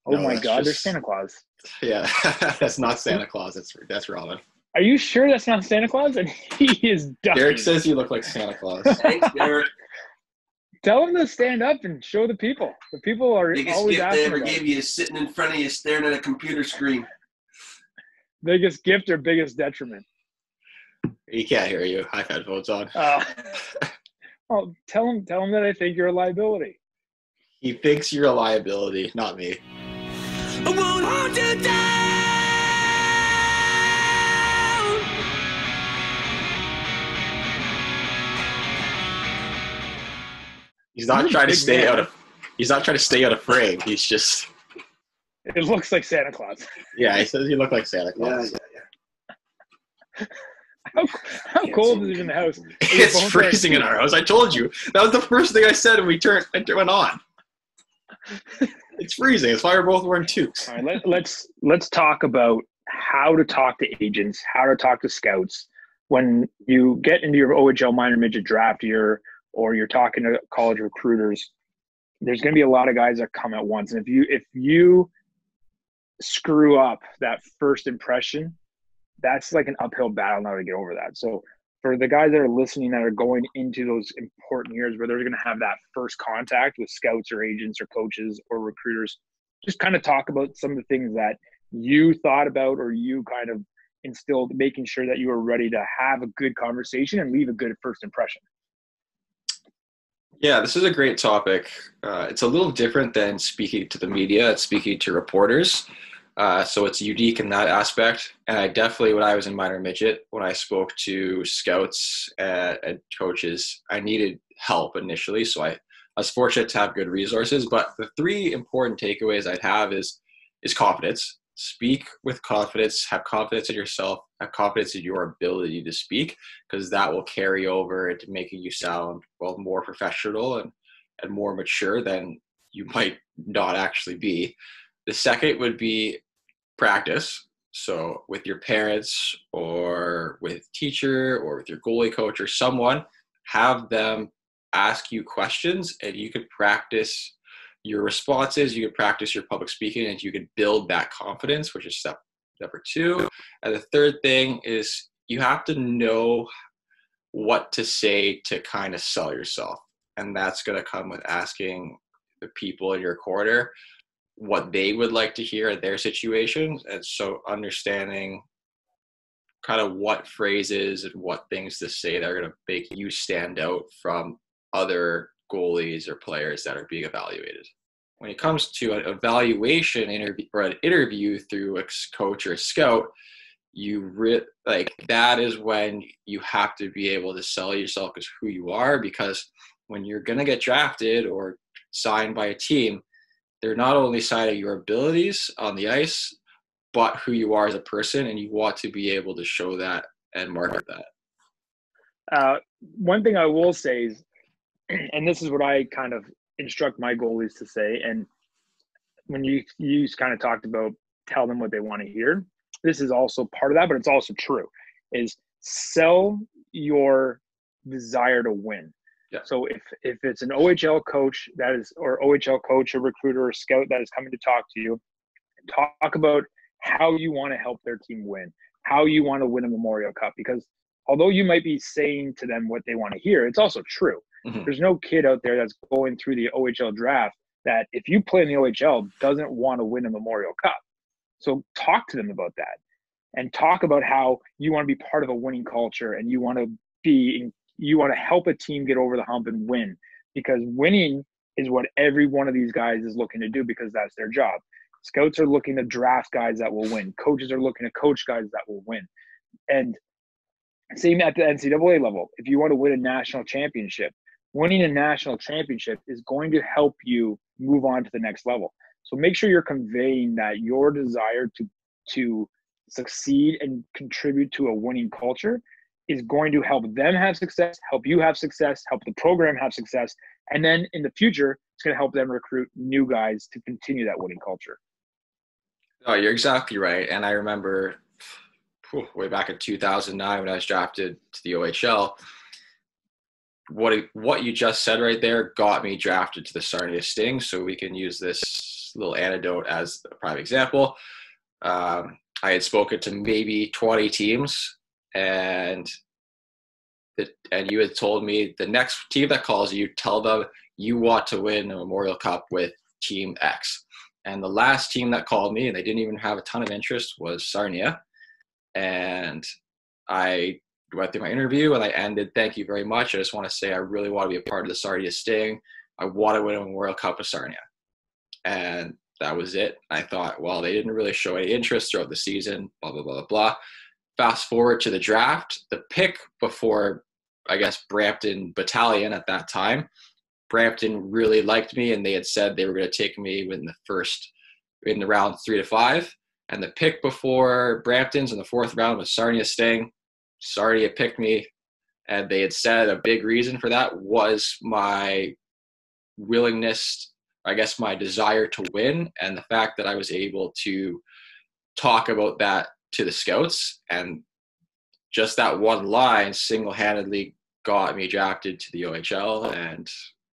Oh No, my that's God, there's just Santa Claus. yeah. That's not Santa Claus. That's Robin. Are you sure that's not Santa Claus? And he is Derek ducking. says you look like Santa Claus. Thanks, Derek. Tell him to stand up and show the people. The people are Biggest always gift they asking ever about gave it. you is sitting in front of you staring at a computer screen. Biggest gift or biggest detriment? He can't hear you. I have headphones on. Well, tell him that I think you're a liability. He thinks you're a liability, not me. I won't hold you down. He's not You're a trying to big stay man. out of. He's not trying to stay out of frame. He's just. It looks like Santa Claus. Yeah, he says you look like Santa Yeah, Claus. yeah. How cold is it in the house? It's freezing in our house. I told you. That was the first thing I said when I went on. It's freezing. That's why we're both wearing toques. All right, let's talk about how to talk to agents, how to talk to scouts when you get into your OHL minor midget draft year, or you're talking to college recruiters. There's going to be a lot of guys that come at once, and if you screw up that first impression, that's like an uphill battle now to get over that. So for the guys that are listening that are going into those important years where they're going to have that first contact with scouts or agents or coaches or recruiters, just kind of talk about some of the things that you thought about or you kind of instilled, making sure that you are ready to have a good conversation and leave a good first impression. Yeah, this is a great topic. It's a little different than speaking to the media. It's speaking to reporters. So it's unique in that aspect. And I definitely, when I was in minor midget, when I spoke to scouts and coaches, I needed help initially. So I was fortunate to have good resources. But the three important takeaways I'd have is confidence. Speak with confidence, have confidence in yourself, have confidence in your ability to speak, because that will carry over into making you sound, well, more professional and more mature than you might not actually be. The second would be practice. So with your parents or with teacher or with your goalie coach or someone, have them ask you questions and you could practice your responses, you could practice your public speaking, and you could build that confidence, which is step number two. And the third thing is you have to know what to say to kind of sell yourself. And that's going to come with asking the people in your corner what they would like to hear in their situations. And so understanding kind of what phrases and what things to say that are going to make you stand out from other goalies or players that are being evaluated. When it comes to an evaluation interview or an interview through a coach or a scout, that is when you have to be able to sell yourself as who you are, because when you're going to get drafted or signed by a team, they're not only citing your abilities on the ice, but who you are as a person, and you want to be able to show that and market that. One thing I will say is, and this is what I kind of instruct my goalies to say, and when you kind of talked about tell them what they want to hear, this is also part of that, but it's also true, is sell your desire to win. Yeah. So if it's an OHL coach or OHL coach or recruiter or scout that is coming to talk to you, talk about how you want to help their team win, how you want to win a Memorial Cup, because although you might be saying to them what they want to hear, it's also true. Mm-hmm. There's no kid out there that's going through the OHL draft that if you play in the OHL doesn't want to win a Memorial Cup. So talk to them about that and talk about how you want to be part of a winning culture and you want to help a team get over the hump and win, because winning is what every one of these guys is looking to do, because that's their job. Scouts are looking to draft guys that will win. Coaches are looking to coach guys that will win. And same at the NCAA level. If you want to win a national championship, winning a national championship is going to help you move on to the next level. So make sure you're conveying that your desire to succeed and contribute to a winning culture is going to help them have success, help you have success, help the program have success. And then in the future, it's going to help them recruit new guys to continue that winning culture. Oh, you're exactly right. And I remember way back in 2009 when I was drafted to the OHL, what you just said right there got me drafted to the Sarnia Sting. So we can use this a little anecdote as a prime example. I had spoken to maybe 20 teams, and you had told me the next team that calls you, tell them you want to win a Memorial Cup with Team X. And the last team that called me, and they didn't even have a ton of interest, was Sarnia. And I went through my interview and I ended, thank you very much. I just want to say I really want to be a part of the Sarnia Sting. I want to win a Memorial Cup with Sarnia. And that was it. I thought, well, they didn't really show any interest throughout the season, blah, blah, blah, blah, blah. Fast forward to the draft, the pick before, I guess, Brampton Battalion at that time. Brampton really liked me, and they had said they were going to take me in the round 3 to 5. And the pick before Brampton's in the 4th round was Sarnia Sting. Sarnia picked me, and they had said a big reason for that was my willingness, I guess my desire to win, and the fact that I was able to talk about that to the scouts. And just that one line single-handedly got me drafted to the OHL, and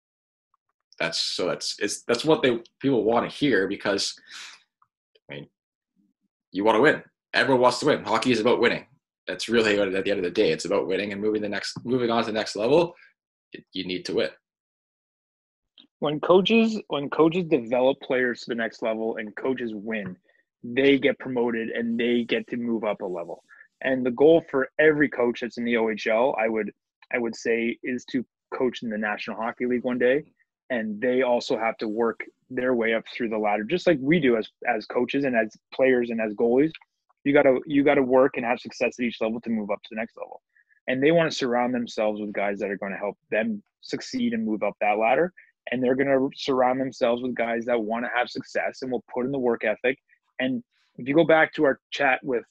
that's what people want to hear, because I mean, you want to win. Everyone wants to win. Hockey is about winning. That's really what, at the end of the day, it's about winning and moving on to the next level. You need to win. When coaches develop players to the next level and coaches win, they get promoted and they get to move up a level. And the goal for every coach that's in the OHL, I would say, is to coach in the National Hockey League one day. And they also have to work their way up through the ladder, just like we do as coaches and as players and as goalies. You gotta work and have success at each level to move up to the next level. And they want to surround themselves with guys that are going to help them succeed and move up that ladder. And they're going to surround themselves with guys that want to have success and will put in the work ethic. And if you go back to our chat with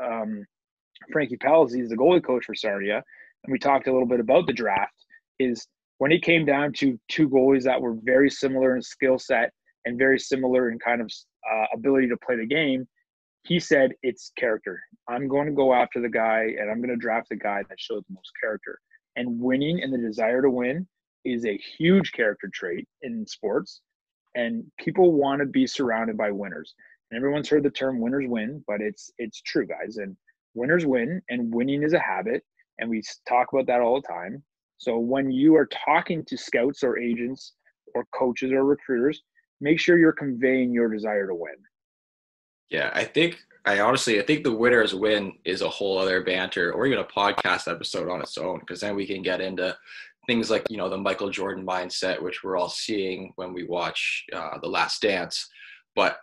Frankie Palazzi, he's the goalie coach for Sarnia, and we talked a little bit about the draft, is when it came down to two goalies that were very similar in skill set and very similar in kind of ability to play the game, he said, it's character. I'm going to go after the guy, and I'm going to draft the guy that shows the most character. And winning and the desire to win is a huge character trait in sports. And people want to be surrounded by winners. And everyone's heard the term winners win, but it's true, guys. And winners win, and winning is a habit. And we talk about that all the time. So when you are talking to scouts or agents or coaches or recruiters, make sure you're conveying your desire to win. Yeah, I think the winners win is a whole other banter, or even a podcast episode on its own, because then we can get into things like, the Michael Jordan mindset, which we're all seeing when we watch The Last Dance. But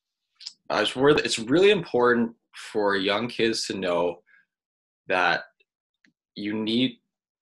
it's really important for young kids to know that you need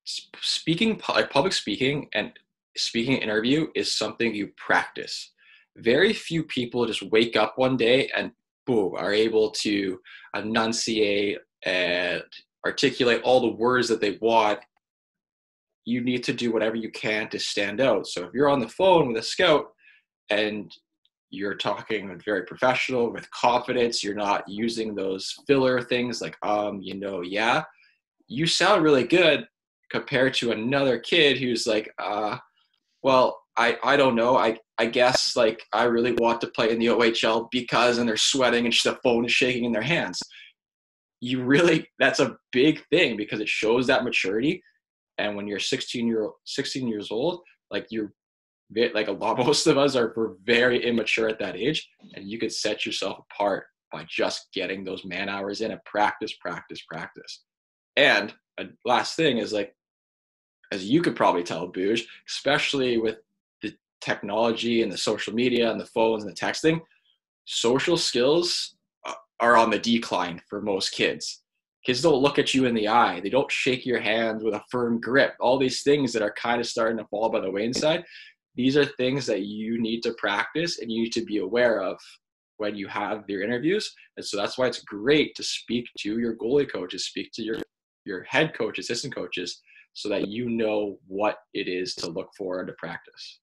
public speaking, and speaking interview is something you practice. Very few people just wake up one day and boom, are able to enunciate and articulate all the words that they want. You need to do whatever you can to stand out. So if you're on the phone with a scout and you're talking very professional with confidence, you're not using those filler things like, yeah, you sound really good compared to another kid who's like, well, I don't know. I guess like I really want to play in the OHL because, and they're sweating and the phone is shaking in their hands. That's a big thing, because it shows that maturity. And when you're 16 years old, like most of us we're very immature at that age, and you could set yourself apart by just getting those man hours in and practice. And a last thing is, like, as you could probably tell, Booge, especially with the technology and the social media and the phones and the texting, social skills are on the decline for most kids. Kids don't look at you in the eye. They don't shake your hand with a firm grip. All these things that are kind of starting to fall by the wayside, these are things that you need to practice and you need to be aware of when you have your interviews. And so that's why it's great to speak to your goalie coaches, speak to your head coach, assistant coaches, so that you know what it is to look for and to practice.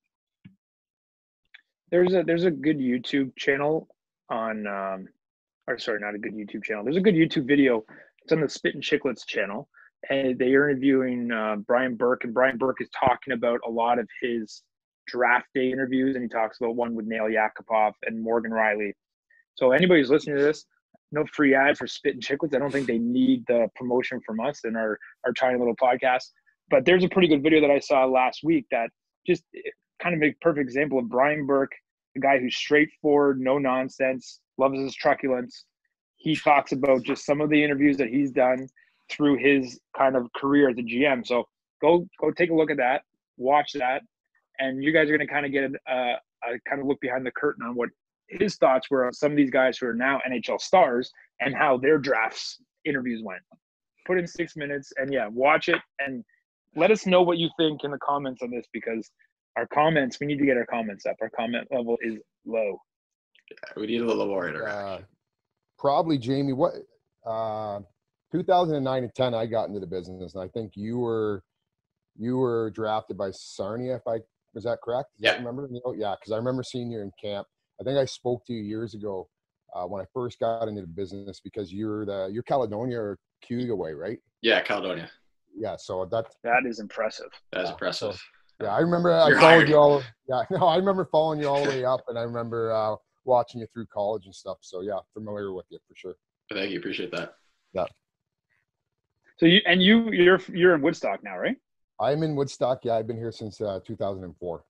There's a good YouTube channel on, or sorry, not a good YouTube channel. There's a good YouTube video. It's on the Spit and Chicklets channel, and they are interviewing Brian Burke, and Brian Burke is talking about a lot of his draft day interviews, and he talks about one with Nail Yakupov and Morgan Riley. So anybody who's listening to this, no free ad for Spit and Chicklets. I don't think they need the promotion from us in our tiny little podcast. But there's a pretty good video that I saw last week that just kind of a perfect example of Brian Burke, a guy who's straightforward, no nonsense, loves his truculence. He talks about just some of the interviews that he's done through his kind of career as a GM. So go take a look at that, watch that, and you guys are going to kind of get a kind of look behind the curtain on what his thoughts were on some of these guys who are now NHL stars and how their drafts interviews went. Put in 6 minutes and watch it and let us know what you think in the comments on this, because our comments, we need to get our comments up. Our comment level is low. We need a little more interaction. Probably, Jamie, what 2009 and 10, I got into the business, and I think you were drafted by Sarnia, was that correct? Yeah. Remember? Yeah, because I remember seeing you in camp. I think I spoke to you years ago when I first got into the business, because you're Caledonia or Cuga way, right? Yeah, Caledonia. Yeah, so that is impressive. That is impressive. So, yeah, I remember I followed you all. Yeah, no, I remember following you all the way up, and I remember watching you through college and stuff. So yeah, familiar with you for sure. Thank you, appreciate that. Yeah. So you're in Woodstock now, right? I'm in Woodstock. Yeah, I've been here since 2004.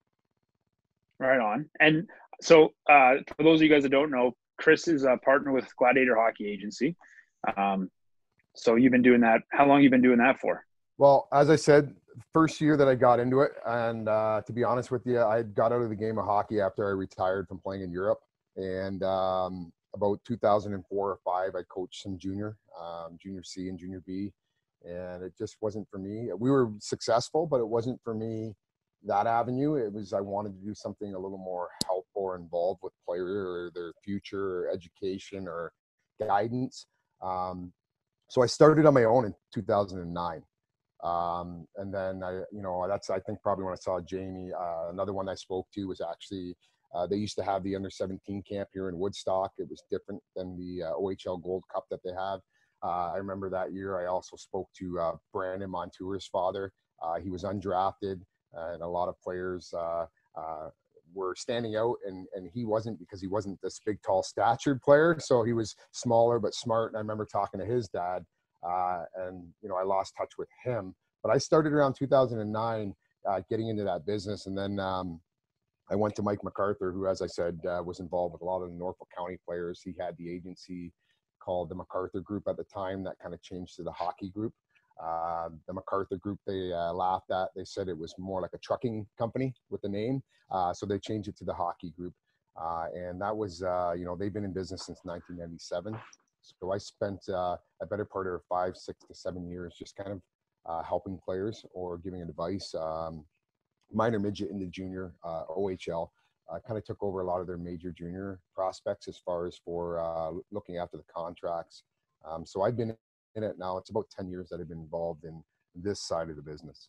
Right on. And so for those of you guys that don't know, Chris is a partner with Gladiator Hockey Agency. So you've been doing that. How long have you been doing that for? Well, as I said, first year that I got into it, and to be honest with you, I got out of the game of hockey after I retired from playing in Europe. And about 2004 or 5, I coached some junior C and junior B, and it just wasn't for me. We were successful, but it wasn't for me, that avenue. It was, I wanted to do something a little more helpful or involved with player or their future or education or guidance. So I started on my own in 2009. And then that's, I think, probably when I saw Jamie. Another one I spoke to was actually, they used to have the under 17 camp here in Woodstock. It was different than the OHL Gold Cup that they have. I remember that year I also spoke to Brandon Montour's father. He was undrafted, and a lot of players were standing out, and he wasn't, because he wasn't this big, tall, statured player. So he was smaller but smart. And I remember talking to his dad, and I lost touch with him. But I started around 2009 getting into that business, and then I went to Mike MacArthur, who, as I said, was involved with a lot of the Norfolk County players. He had the agency called the MacArthur Group at the time that kind of changed to the Hockey Group. The MacArthur Group, they laughed at. They said it was more like a trucking company with the name. So they changed it to the Hockey Group. And that was, they've been in business since 1997. So I spent a better part of 5, 6 to 7 years just kind of helping players or giving advice. Minor midget into junior, OHL. Kind of took over a lot of their major junior prospects as far as for looking after the contracts. So I've been in it now. It's about 10 years that I've been involved in this side of the business.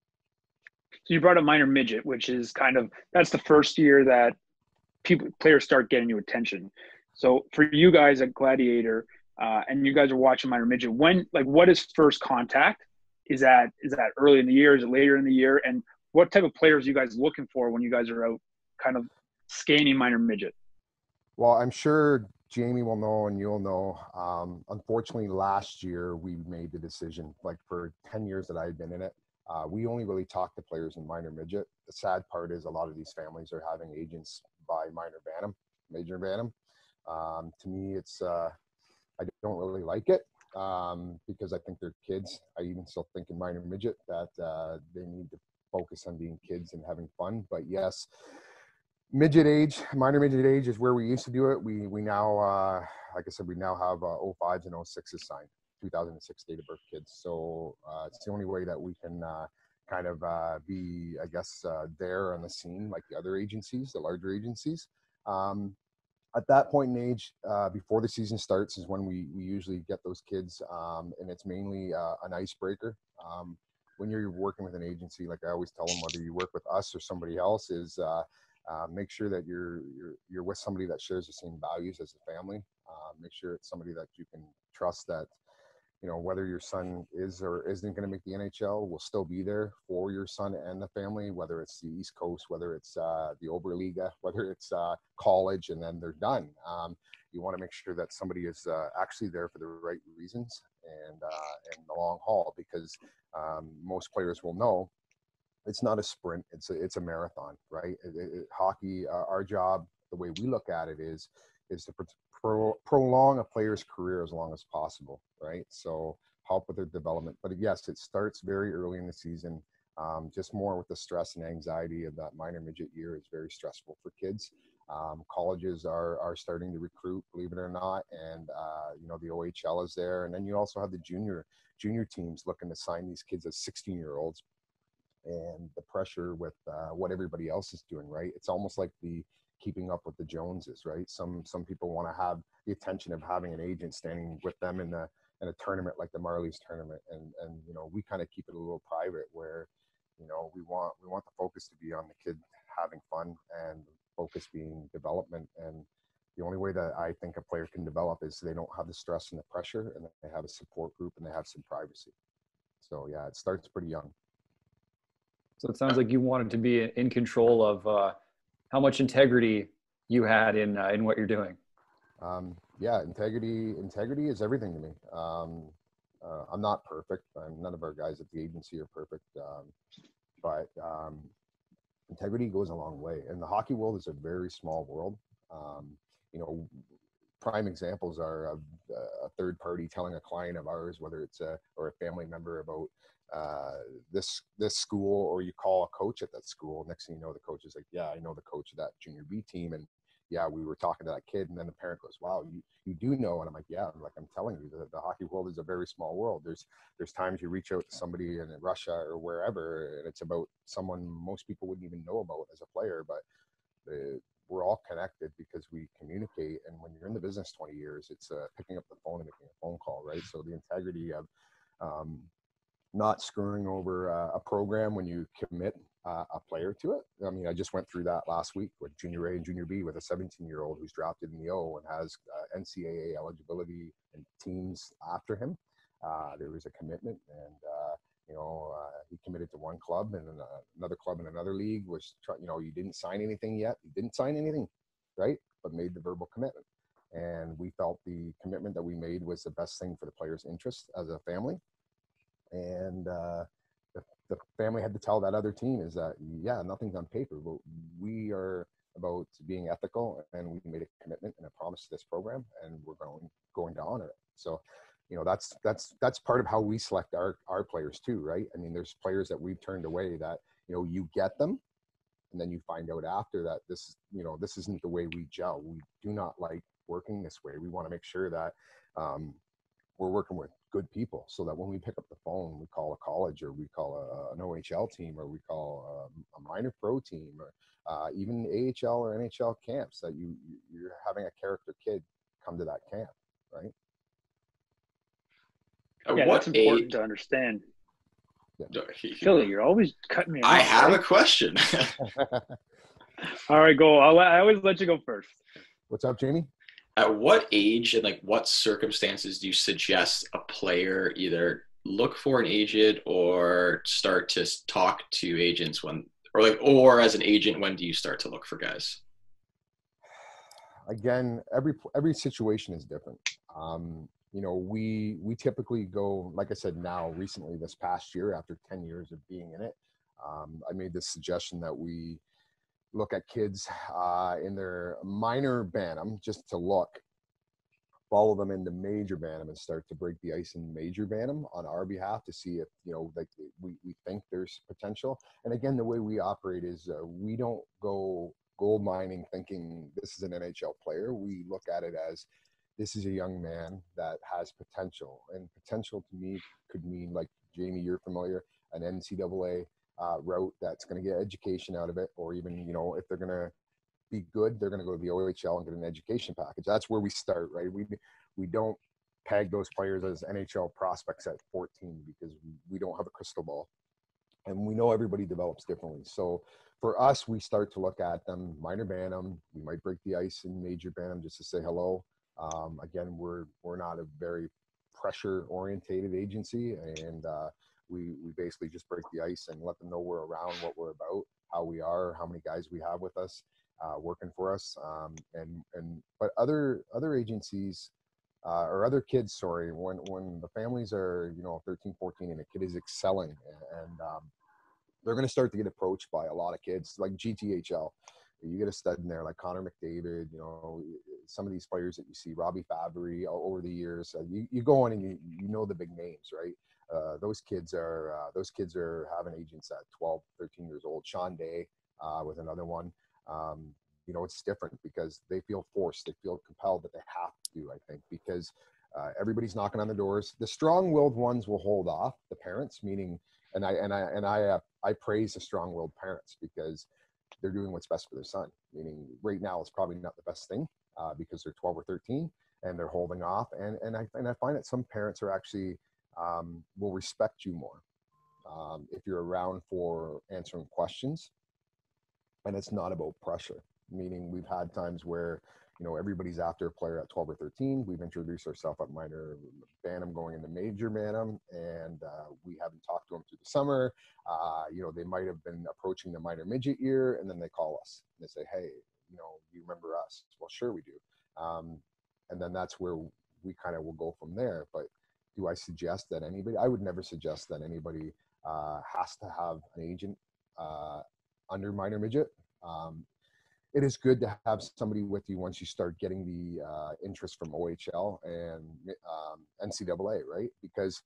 So you brought up minor midget, which is that's the first year that players start getting your attention. So for you guys at Gladiator, and you guys are watching minor midget, what is first contact? Is that early in the year? Is it later in the year? And what type of players are you guys looking for when you guys are out kind of scanning minor midget? Well, I'm sure Jamie will know and you'll know. Unfortunately, last year we made the decision, like for 10 years that I've been in it, we only really talk to players in minor midget. The sad part is a lot of these families are having agents by major bantam. To me, it's I don't really like it because I think they're kids. I even still think in minor midget that they need to focus on being kids and having fun. But yes, minor midget age is where we used to do it. We now, like I said, we now have 05s and 06s signed, 2006 date of birth kids. So it's the only way that we can kind of be, I guess, there on the scene like the other agencies, the larger agencies. At that point in age, before the season starts, is when we usually get those kids, and it's mainly an icebreaker. When you're working with an agency, like I always tell them, whether you work with us or somebody else, is make sure that you're with somebody that shares the same values as a family. Make sure it's somebody that you can trust, that whether your son is or isn't going to make the NHL, will still be there for your son and the family, whether it's the East Coast, whether it's the Oberliga, whether it's college, and then they're done. You want to make sure that somebody is actually there for the right reasons and the long haul, because most players will know it's not a sprint, it's a marathon, right? Hockey, our job, the way we look at it is to prolong a player's career as long as possible, right? So help with their development. But yes, it starts very early in the season. Just more with the stress and anxiety of that minor midget year is very stressful for kids. Colleges are starting to recruit, believe it or not, and the OHL is there, and then you also have the junior teams looking to sign these kids as 16-year-olds, and the pressure with what everybody else is doing, right? It's almost like the keeping up with the Joneses, right? Some people want to have the attention of having an agent standing with them in a tournament like the Marlies tournament, and we kind of keep it a little private, where we want the focus to be on the kid having fun and focus being development. And the only way that I think a player can develop is they don't have the stress and the pressure, and they have a support group, and they have some privacy. So yeah, it starts pretty young. So it sounds like you wanted to be in control of how much integrity you had in what you're doing. Yeah, integrity is everything to me. I'm not perfect. None of our guys at the agency are perfect, but integrity goes a long way. And the hockey world is a very small world. Prime examples are a third party telling a client of ours, whether it's a family member, about this school, or you call a coach at that school. Next thing you know, the coach is like, yeah, I know the coach of that junior B team, and yeah, we were talking to that kid. And then the parent goes, wow, you do know? And I'm like, yeah. I'm telling you, the hockey world is a very small world. There's times you reach out to somebody in Russia or wherever, and it's about someone most people wouldn't even know about as a player, but we're all connected because we communicate. And when you're in the business 20 years, it's picking up the phone and making a phone call, right? So the integrity of not screwing over a program when you commit a player to it. I mean, I just went through that last week with Junior A and Junior B with a 17-year-old who's drafted in the O and has NCAA eligibility and teams after him. There was a commitment, and he committed to one club, and then another club in another league was you didn't sign anything yet. You didn't sign anything, right? But made the verbal commitment. And we felt the commitment that we made was the best thing for the player's interest as a family. And the family had to tell that other team is that, yeah, nothing's on paper, but we are about being ethical, and we made a commitment and a promise to this program, and we're going to honor it. So, that's part of how we select our players too, right? I mean, there's players that we've turned away that, you get them, and then you find out after that this isn't the way we gel. We do not like working this way. We want to make sure that we're working with good people, so that when we pick up the phone, we call a college, or we call an OHL team, or we call a minor pro team, or even AHL or NHL camps, that you're having a character kid come to that camp, right? Yeah, that's important to understand. Yeah. Philly, you're always cutting me off. I have a question. All right, go. I always let you go first. What's up, Jamie? At what age and what circumstances do you suggest a player either look for an agent or start to talk to agents or as an agent, when do you start to look for guys? Again, every situation is different. We typically go, like I said, now recently this past year, after 10 years of being in it, I made this suggestion that we look at kids in their minor Bantam, just to follow them into major Bantam, and start to break the ice in major Bantam on our behalf to see if, we think there's potential. And again, the way we operate is we don't go gold mining thinking this is an NHL player. We look at it as, this is a young man that has potential. And potential to me could mean, like Jamie, you're familiar, an NCAA route that's going to get education out of it, or even, if they're going to be good, they're going to go to the OHL and get an education package. That's where we start, right? We don't peg those players as NHL prospects at 14 because we don't have a crystal ball, and we know everybody develops differently. So for us, we start to look at them minor Bantam. We might break the ice in major Bantam just to say hello. Again, we're not a very pressure orientated agency, and we basically just break the ice and let them know we're around, what we're about, how we are, how many guys we have with us working for us. But other agencies or other kids, sorry, when the families are, 13, 14 and a kid is excelling, and they're going to start to get approached by a lot of kids like GTHL. You get a stud in there like Connor McDavid, some of these players that you see, Robbie Fabry over the years. You go on and you know the big names, right? Those kids are having agents at 12, 13 years old. Sean Day with another one. It's different because they feel forced, they feel compelled that they have to, I think, because everybody's knocking on the doors. The strong-willed ones will hold off, the parents, meaning, and I praise the strong-willed parents because they're doing what's best for their son. Meaning, right now it's probably not the best thing because they're 12 or 13 and they're holding off. And I find that some parents are actually will respect you more if you're around for answering questions, and it's not about pressure. Meaning, we've had times where everybody's after a player at 12 or 13. We've introduced ourselves at minor Bantam going into major Bantam, and we haven't talked to them through the summer. They might have been approaching the minor midget year, and then they call us and they say, hey, you remember us? Well, sure we do. And then that's where we kind of will go from there. But do I suggest that anybody? I would never suggest that anybody has to have an agent under minor midget. It is good to have somebody with you once you start getting the interest from OHL and NCAA, right? Because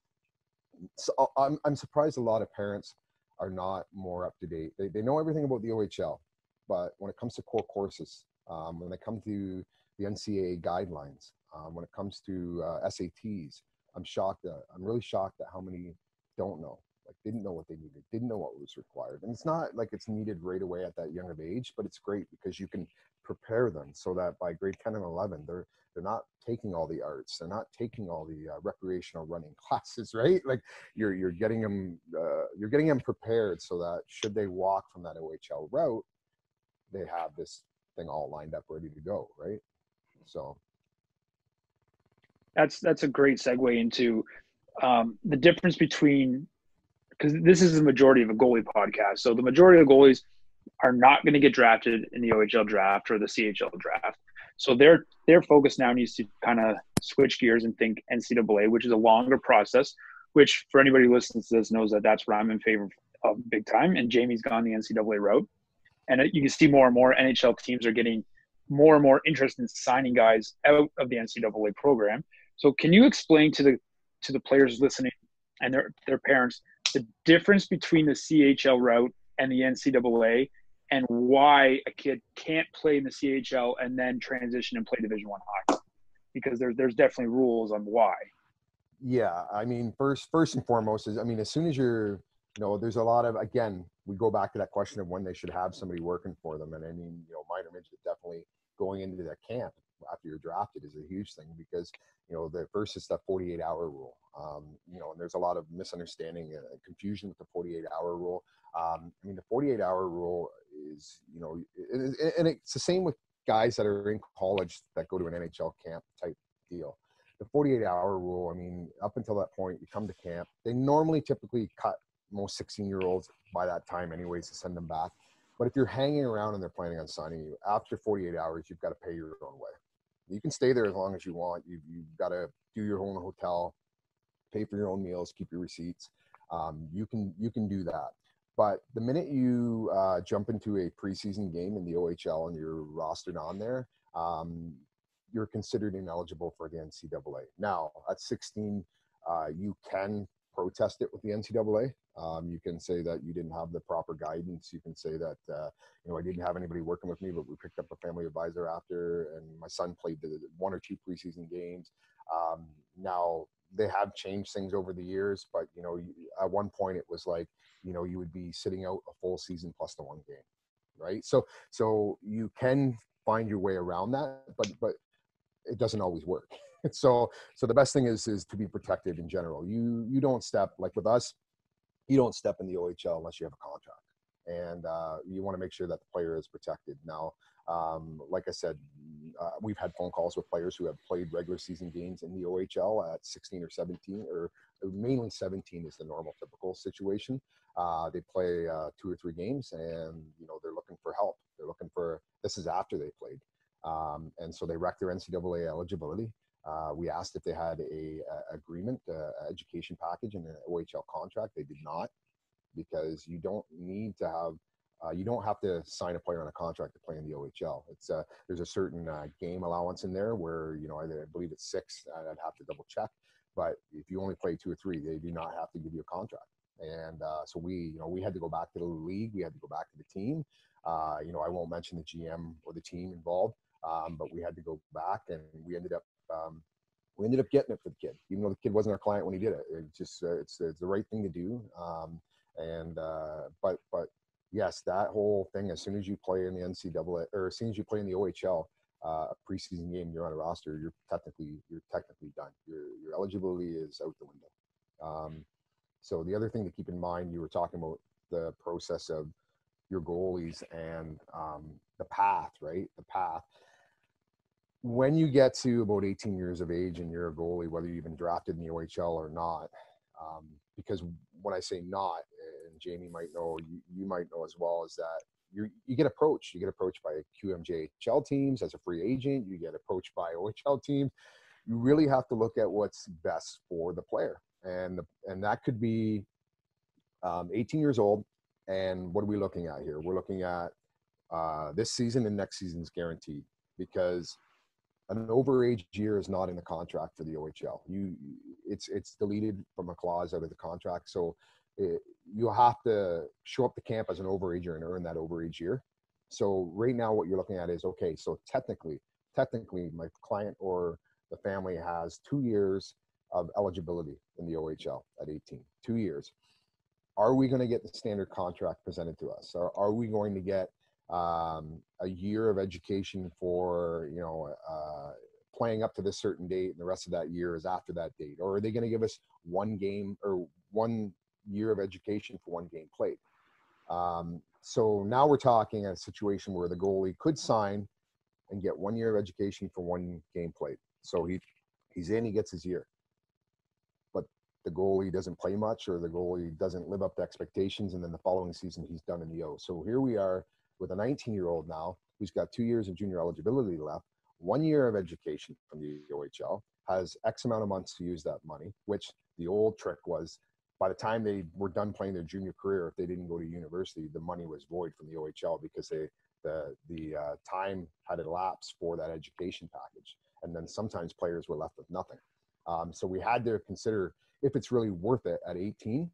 I'm surprised a lot of parents are not more up to date. They know everything about the OHL, but when it comes to core courses, when they come to the NCAA guidelines, when it comes to SATs, I'm really shocked at how many don't know. Like, didn't know what they needed, didn't know what was required. And it's not like it's needed right away at that young of age, but it's great because you can prepare them so that by grade 10 and 11, they're not taking all the arts, they're not taking all the recreational running classes, right? Like you're getting them prepared so that should they walk from that OHL route, they have this thing all lined up, ready to go, right? So that's a great segue into the difference between, because this is the majority of a goalie podcast. So the majority of goalies are not going to get drafted in the OHL draft or the CHL draft. So their focus now needs to kind of switch gears and think NCAA, which is a longer process, which for anybody who listens to this knows that that's what I'm in favor of big time. And Jamie's gone the NCAA route. And you can see more and more NHL teams are getting more and more interest in signing guys out of the NCAA program. So can you explain to the players listening and their parents the difference between the CHL route and the NCAA, and why a kid can't play in the CHL and then transition and play Division I hockey? Because there's definitely rules on why. Yeah, I mean, first and foremost is, as soon as you're, there's a lot of, again, we go back to that question of when they should have somebody working for them. And minor midget, definitely going into that camp after you're drafted is a huge thing because, the first is that 48-hour rule. And there's a lot of misunderstanding and confusion with the 48-hour rule. The 48-hour rule is, and it's the same with guys that are in college that go to an NHL camp type deal. The 48-hour rule, up until that point, you come to camp. They normally typically cut most 16-year-olds by that time anyways to send them back. But if you're hanging around and they're planning on signing you, after 48 hours, you've got to pay your own way. You can stay there as long as you want. You've got to do your own hotel, pay for your own meals, keep your receipts. You can do that. But the minute you jump into a preseason game in the OHL and you're rostered on there, you're considered ineligible for the NCAA. Now, at 16, you can protest it with the NCAA. You can say that you didn't have the proper guidance. You can say that, I didn't have anybody working with me, but we picked up a family advisor after, and my son played the 1 or 2 preseason games. Now, they have changed things over the years, but, at one point it was like, you would be sitting out a full season plus the 1 game, right? So you can find your way around that, but it doesn't always work. So the best thing is to be protected in general. You don't step, like with us, you don't step in the OHL unless you have a contract. And you want to make sure that the player is protected. Now, like I said, we've had phone calls with players who have played regular season games in the OHL at 16 or 17, or mainly 17 is the normal typical situation. They play 2 or 3 games, and they're looking for help. They're looking for, this is after they played, and so they wrecked their NCAA eligibility. We asked if they had a agreement, education package, and an OHL contract. They did not, because you don't need to have. You don't have to sign a player on a contract to play in the OHL. It's there's a certain game allowance in there where I believe it's 6. I'd have to double check, but if you only play 2 or 3, they do not have to give you a contract. And so we had to go back to the league. We had to go back to the team. I won't mention the GM or the team involved, but we had to go back, and we ended up getting it for the kid, even though the kid wasn't our client when he did it. It just it's the right thing to do. But yes, that whole thing, as soon as you play in the NCAA, or as soon as you play in the OHL, a preseason game, you're on a roster, you're technically done. Your eligibility is out the window. So the other thing to keep in mind, you were talking about the process of your goalies and the path, right? The path. When you get to about 18 years of age and you're a goalie, whether you've been drafted in the OHL or not, because when I say not, and Jamie might know, you might know as well, is that you get approached. You get approached by QMJHL teams as a free agent. You get approached by OHL teams. You really have to look at what's best for the player, and that could be 18 years old. And what are we looking at here? We're looking at this season and next season's guaranteed, because an overage year is not in the contract for the OHL. It's deleted from a clause out of the contract. So you have to show up to camp as an overager and earn that overage year. So right now what you're looking at is, okay, so technically my client or the family has 2 years of eligibility in the OHL at 18, 2 years. Are we going to get the standard contract presented to us? Or are we going to get a year of education for playing up to this certain date, and the rest of that year is after that date? Or are they going to give us 1 game or 1 year of education for 1 game played? So now we're talking a situation where the goalie could sign and get 1 year of education for 1 game played. So he's in, he gets his year, but the goalie doesn't play much, or the goalie doesn't live up to expectations, and then the following season he's done in the O. So here we are with a 19-year-old now who's got 2 years of junior eligibility left, 1 year of education from the OHL, has X amount of months to use that money, which the old trick was, by the time they were done playing their junior career, if they didn't go to university, the money was void from the OHL, because the time had elapsed for that education package. And then sometimes players were left with nothing. So we had to consider if it's really worth it at 18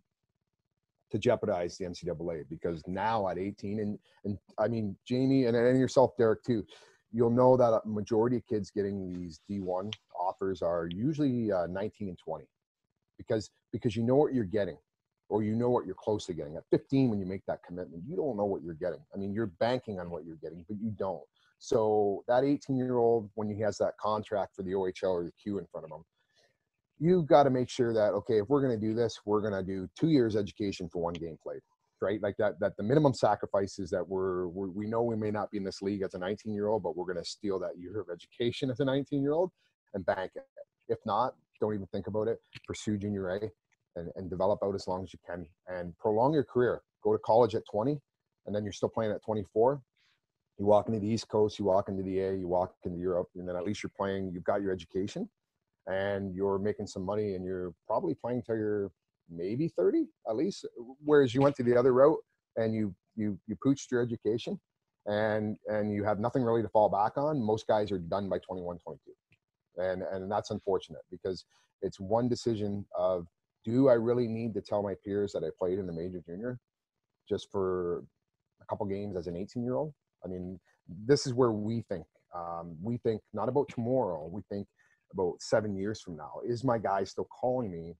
to jeopardize the NCAA, because now at 18, and I mean, Jamie and yourself, Derek, too, you'll know that a majority of kids getting these D1 offers are usually 19 and 20, because you know what you're getting, or you know what you're close to getting. At 15, when you make that commitment, you don't know what you're getting. I mean, you're banking on what you're getting, but you don't. So that 18-year-old, when he has that contract for the OHL or the Q in front of him, you've got to make sure that, okay, if we're going to do this, we're going to do 2 years education for 1 game played, right? Like that the minimum sacrifice is that we know we may not be in this league as a 19-year-old, but we're going to steal that year of education as a 19-year-old and bank it. If not, don't even think about it. Pursue junior A and develop out as long as you can and prolong your career. Go to college at 20, and then you're still playing at 24. You walk into the East Coast, you walk into the A, you walk into Europe, and then at least you're playing, you've got your education, and you're making some money, and you're probably playing till you're maybe 30 at least. Whereas you went to the other route and you pooched your education and you have nothing really to fall back on. Most guys are done by 21, 22. And that's unfortunate, because it's one decision of, do I really need to tell my peers that I played in the major junior just for a couple games as an 18-year-old? I mean, this is where we think not about tomorrow. We think about 7 years from now. Is my guy still calling me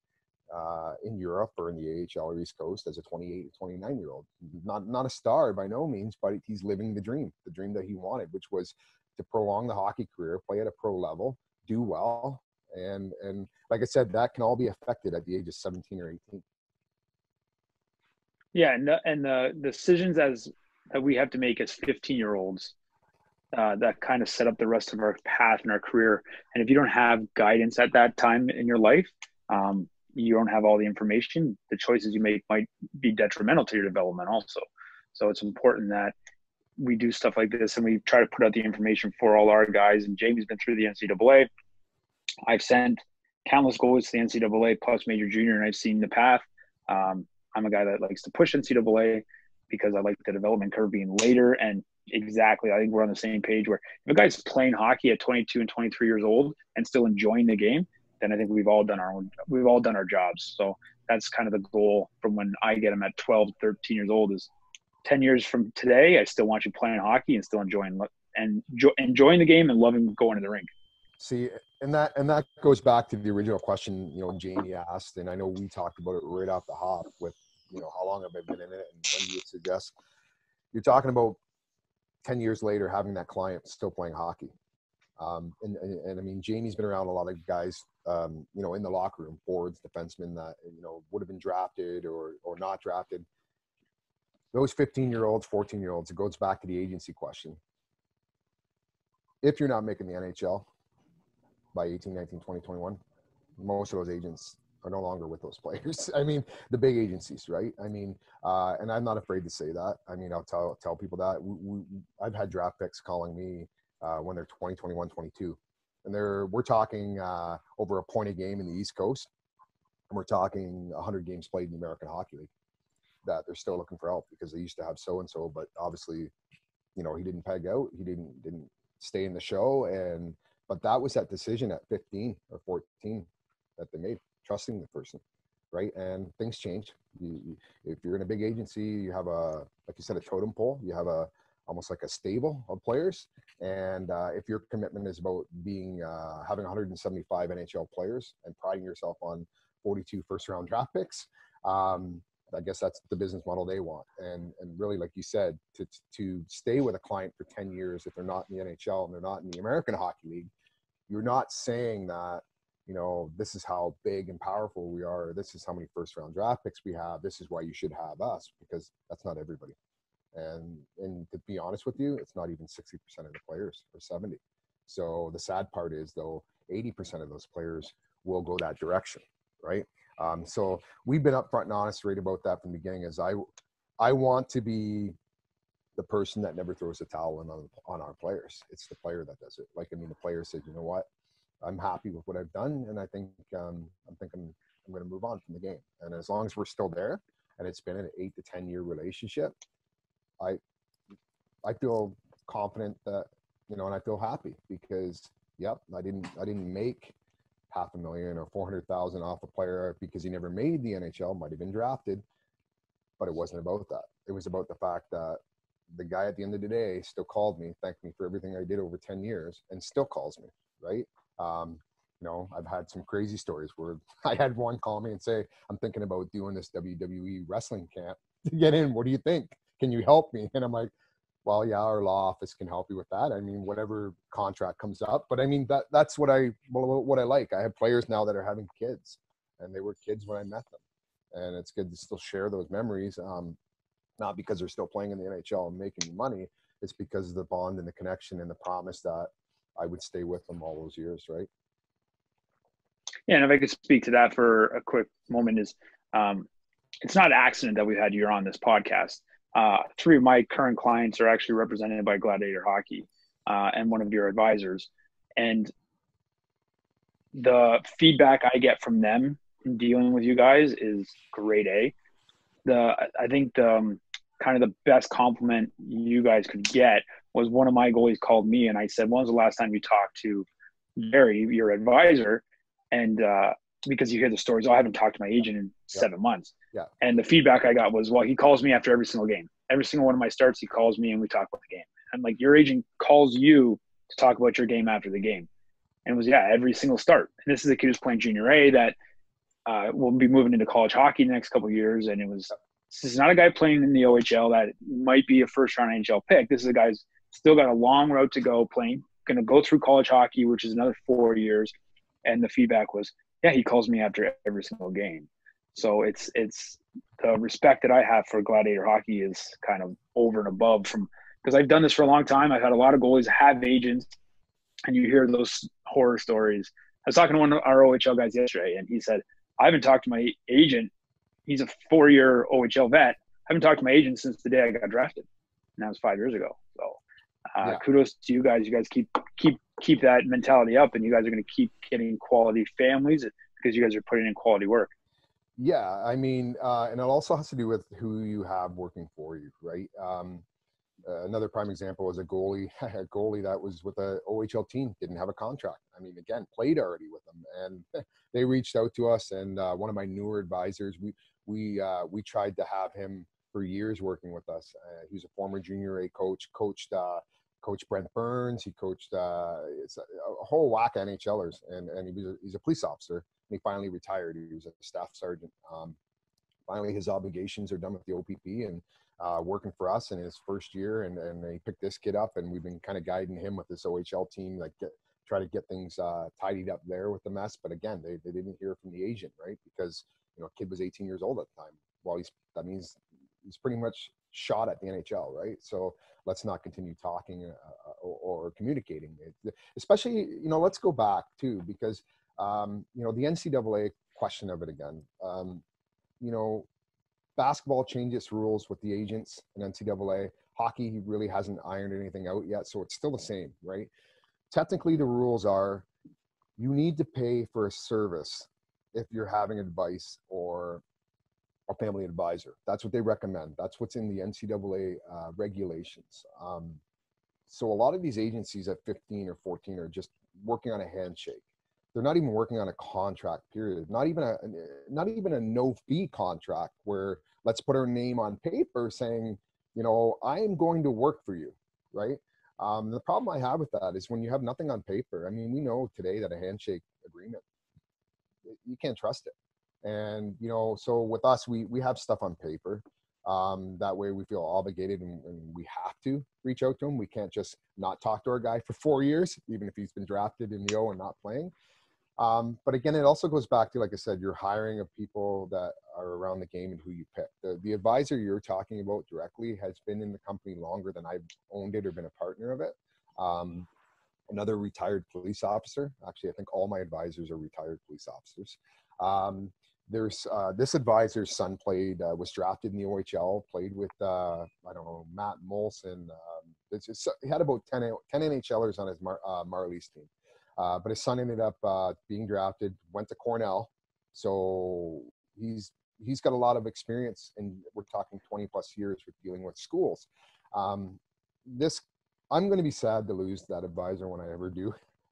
in Europe or in the AHL or East Coast as a 28, 29-year-old? Not a star by no means, but he's living the dream that he wanted, which was to prolong the hockey career, play at a pro level, do well. And like I said, that can all be affected at the age of 17 or 18. Yeah, and the decisions that we have to make as 15-year-olds that kind of set up the rest of our path in our career. And if you don't have guidance at that time in your life, you don't have all the information, the choices you make might be detrimental to your development also. So it's important that we do stuff like this and we try to put out the information for all our guys. And Jamie's been through the NCAA. I've sent countless goalies to the NCAA plus major junior, and I've seen the path. I'm a guy that likes to push NCAA because I like the development curve being later. And exactly, I think we're on the same page where if a guy's playing hockey at 22 and 23 years old and still enjoying the game, then I think we've all done our jobs. So that's kind of the goal from when I get them at 12, 13 years old is 10 years from today, I still want you playing hockey and still enjoying the game and loving going to the rink. See, and that goes back to the original question, Jamie asked, and I know we talked about it right off the hop with, how long have I been in it and when do you suggest? You're talking about 10 years later having that client still playing hockey. And I mean, Jamie's been around a lot of guys, in the locker room, forwards, defensemen that, would have been drafted or not drafted. Those 15-year-olds, 14-year-olds, it goes back to the agency question. If you're not making the NHL by 18, 19, 20, 21, most of those agents are no longer with those players. I mean, the big agencies, right? I mean, and I'm not afraid to say that. I mean, I'll tell people that. I've had draft picks calling me when they're 20, 21, 22. And we're talking over a point a game in the East Coast. And we're talking 100 games played in the American Hockey League, that they're still looking for help because they used to have so-and-so, but obviously, he didn't peg out. He didn't stay in the show. But that was that decision at 15 or 14 that they made, trusting the person, right? And things change. If you're in a big agency, you have like you said, a totem pole. You have almost like a stable of players. And if your commitment is about having 175 NHL players and priding yourself on 42 first-round draft picks, I guess that's the business model they want. And really, like you said, to stay with a client for 10 years, if they're not in the NHL and they're not in the American Hockey League, you're not saying that, this is how big and powerful we are. This is how many first round draft picks we have. This is why you should have us, because that's not everybody. And to be honest with you, it's not even 60% of the players or 70. So the sad part is though, 80% of those players will go that direction. Right. So we've been upfront and honest right about that from the beginning. As I want to be the person that never throws a towel in on our players. It's the player that does it. Like, I mean, the player said, you know what, I'm happy with what I've done. And I think, I'm thinking I'm going to move on from the game. And as long as we're still there and it's been an 8 to 10 year relationship, I feel confident that, and I feel happy because, yep, I didn't make $500,000 or $400,000 off a player because he never made the NHL, might have been drafted, but it wasn't about that. It was about the fact that the guy at the end of the day still called me, thanked me for everything I did over 10 years and still calls me, right? I've had some crazy stories where I had one call me and say, I'm thinking about doing this WWE wrestling camp to get in. What do you think? Can you help me? And I'm like, well, yeah, our law office can help you with that. I mean, whatever contract comes up. But I mean, that's what I like. I have players now that are having kids, and they were kids when I met them. And it's good to still share those memories, not because they're still playing in the NHL and making money. It's because of the bond and the connection and the promise that I would stay with them all those years, right? Yeah, and if I could speak to that for a quick moment is, it's not an accident that we've had you on this podcast. 3 of my current clients are actually represented by Gladiator Hockey and one of your advisors. And the feedback I get from them in dealing with you guys is grade A. I think the kind of the best compliment you guys could get was one of my goalies called me and I said, when was the last time you talked to Barry, your advisor? And because you hear the stories, I haven't talked to my agent in 7 months. Yeah. And the feedback I got was, well, he calls me after every single game. Every single one of my starts, he calls me and we talk about the game. I'm like, your agent calls you to talk about your game after the game. And it was, every single start. And this is a kid who's playing junior A that will be moving into college hockey in the next couple of years. And this is not a guy playing in the OHL that might be a first-round NHL pick. This is a guy who's still got a long road to go playing, going to go through college hockey, which is another 4 years. And the feedback was, he calls me after every single game. So it's the respect that I have for Gladiator hockey is kind of over and above from, because I've done this for a long time. I've had a lot of goalies have agents, and you hear those horror stories. I was talking to one of our OHL guys yesterday, and he said, I haven't talked to my agent. He's a 4-year OHL vet. I haven't talked to my agent since the day I got drafted. And that was 5 years ago. So kudos to you guys. You guys keep that mentality up, and you guys are going to keep getting quality families because you guys are putting in quality work. Yeah, I mean, and it also has to do with who you have working for you, right? Another prime example is a goalie that was with a OHL team, didn't have a contract. I mean, again, played already with them, and they reached out to us. And one of my newer advisors, we tried to have him for years working with us. He was a former junior A coach, coached Brent Burns. He coached it's a whole whack of NHLers, and he's a police officer. And he finally retired. He was a staff sergeant. Finally, his obligations are done with the OPP and working for us in his first year. And they picked this kid up, and we've been kind of guiding him with this OHL team, like try to get things tidied up there with the mess. But again, they didn't hear from the agent, right? Because kid was 18 years old at the time. Well, that means he's pretty much shot at the NHL, right? So let's not continue talking or communicating. Especially, let's go back too, because the NCAA question of it again. Basketball changed its rules with the agents and NCAA. Hockey really hasn't ironed anything out yet, so it's still the same, right? Technically, the rules are you need to pay for a service if you're having advice or a family advisor. That's what they recommend. That's what's in the NCAA regulations. So a lot of these agencies at 15 or 14 are just working on a handshake. They're not even working on a contract period, not even a no fee contract where let's put our name on paper saying, I am going to work for you, right? The problem I have with that is when you have nothing on paper. I mean, we know today that a handshake agreement, you can't trust it. And, so with us, we have stuff on paper. That way we feel obligated and we have to reach out to him. We can't just not talk to our guy for 4 years, even if he's been drafted in the O and not playing. But again, it also goes back to, like I said, you're hiring of people that are around the game and who you pick. The advisor you're talking about directly has been in the company longer than I've owned it or been a partner of it. Another retired police officer. Actually, I think all my advisors are retired police officers. There's this advisor's son was drafted in the OHL, played with, Matt Molson. He had about 10 NHLers on his Marlies team. But his son ended up being drafted, went to Cornell. So he's got a lot of experience, and we're talking 20 plus years with dealing with schools. I'm going to be sad to lose that advisor when I ever do.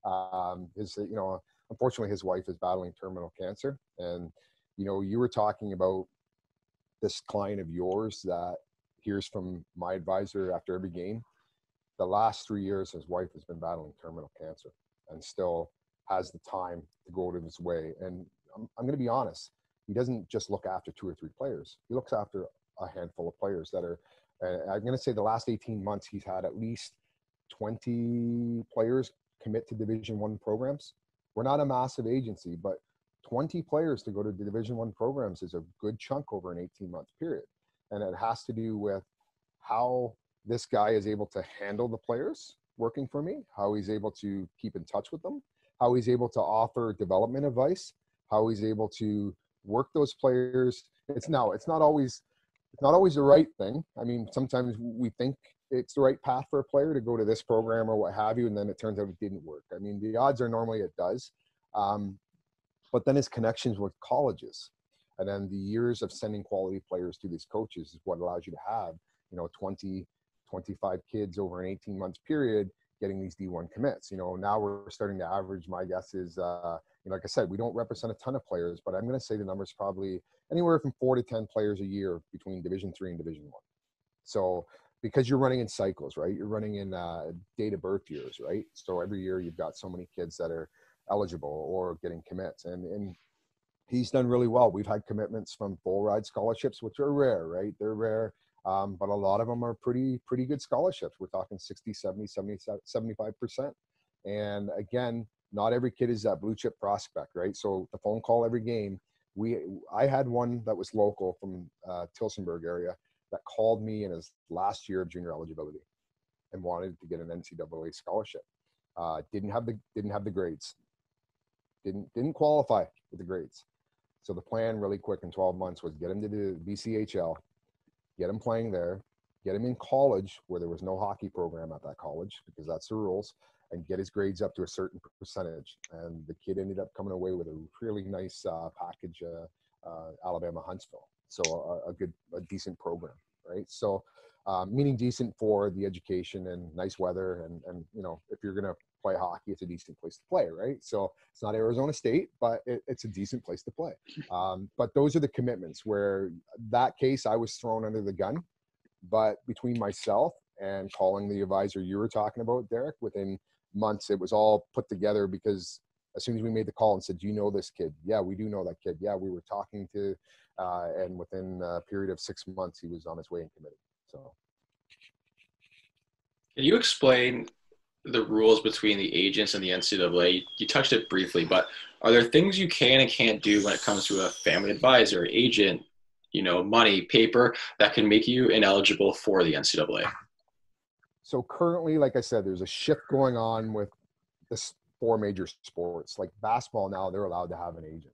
Unfortunately his wife is battling terminal cancer. And, you were talking about this client of yours that hears from my advisor after every game. The last 3 years, his wife has been battling terminal cancer and still has the time to go out of his way. And I'm going to be honest, he doesn't just look after 2 or 3 players. He looks after a handful of players that are, I'm going to say the last 18 months, he's had at least 20 players commit to Division I programs. We're not a massive agency, but 20 players to go to Division I programs is a good chunk over an 18-month period. And it has to do with how this guy is able to handle the players working for me, how he's able to keep in touch with them, how he's able to offer development advice, how he's able to work those players. It's not always the right thing. I mean, sometimes we think it's the right path for a player to go to this program or what have you, and then it turns out it didn't work. I mean, the odds are normally it does. But then his connections with colleges and then the years of sending quality players to these coaches is what allows you to have, 20, 25 kids over an 18-month period getting these D1 commits. Now we're starting to average, my guess is, like I said, we don't represent a ton of players, but I'm going to say the number's probably anywhere from 4 to 10 players a year between Division III and Division I. So because you're running in cycles, right? You're running in date of birth years, right? So every year you've got so many kids that are eligible or getting commits. And he's done really well. We've had commitments from full ride scholarships, which are rare, right? They're rare. But a lot of them are pretty good scholarships. We're talking 60, 70, 75%. And again, not every kid is that blue chip prospect, right? So the phone call every game, I had one that was local from Tilsonburg area that called me in his last year of junior eligibility and wanted to get an NCAA scholarship. Didn't have the grades. Didn't qualify with the grades. So the plan really quick in 12 months was get him to the BCHL, get him playing there, get him in college where there was no hockey program at that college because that's the rules, and get his grades up to a certain percentage. And the kid ended up coming away with a really nice package, Alabama Huntsville. So a decent program, right? So meaning decent for the education and nice weather. And you know, if you're going to play hockey, it's a decent place to play, right? So it's not Arizona State, but it's a decent place to play. But those are the commitments where that case I was thrown under the gun. But between myself and calling the advisor you were talking about, Derek, within months, it was all put together because as soon as we made the call and said, do you know this kid? Yeah, we do know that kid. Yeah, we were talking to, and within a period of 6 months, he was on his way and committed. So. Can you explain the rules between the agents and the NCAA? You touched it briefly, but are there things you can and can't do when it comes to a family advisor, agent, you know, money, paper that can make you ineligible for the NCAA? So currently, like I said, there's a shift going on with this 4 major sports. Like basketball now, they're allowed to have an agent.